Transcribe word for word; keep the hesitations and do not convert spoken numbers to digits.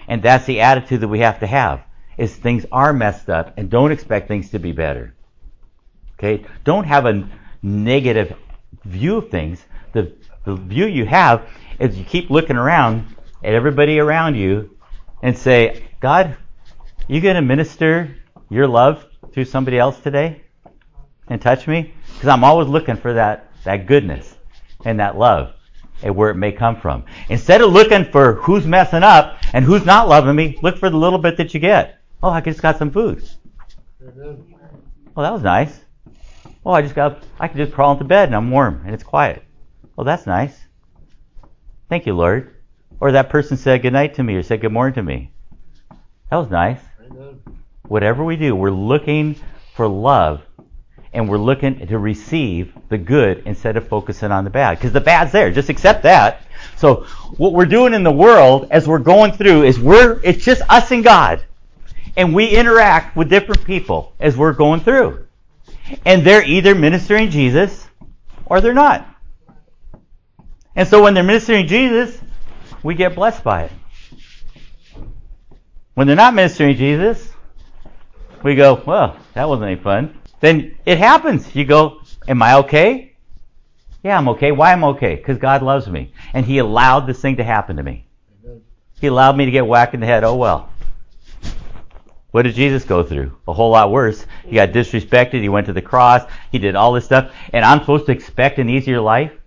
And that's the attitude that we have to have, is things are messed up, and don't expect things to be better. Okay? Don't have a negative view of things. The, the view you have is you keep looking around at everybody around you and say, God, you going to minister your love to somebody else today and touch me? Because I'm always looking for that, that goodness and that love and where it may come from. Instead of looking for who's messing up and who's not loving me, look for the little bit that you get. Oh, I just got some food. Well, that was nice. Oh, I just got, I can just crawl into bed and I'm warm and it's quiet. Well, that's nice. Thank you, Lord. Or that person said good night to me or said good morning to me. That was nice. Whatever we do, we're looking for love, and we're looking to receive the good instead of focusing on the bad. Because the bad's there. Just accept that. So what we're doing in the world as we're going through is we're it's just us and God. And we interact with different people as we're going through. And they're either ministering Jesus or they're not. And so when they're ministering Jesus, we get blessed by it. When they're not ministering Jesus, we go, well, that wasn't any fun. Then it happens. You go, am I okay? Yeah, I'm okay. Why am I okay? Because God loves me. And He allowed this thing to happen to me. He allowed me to get whacked in the head. Oh, well. What did Jesus go through? A whole lot worse. He got disrespected. He went to the cross. He did all this stuff. And I'm supposed to expect an easier life?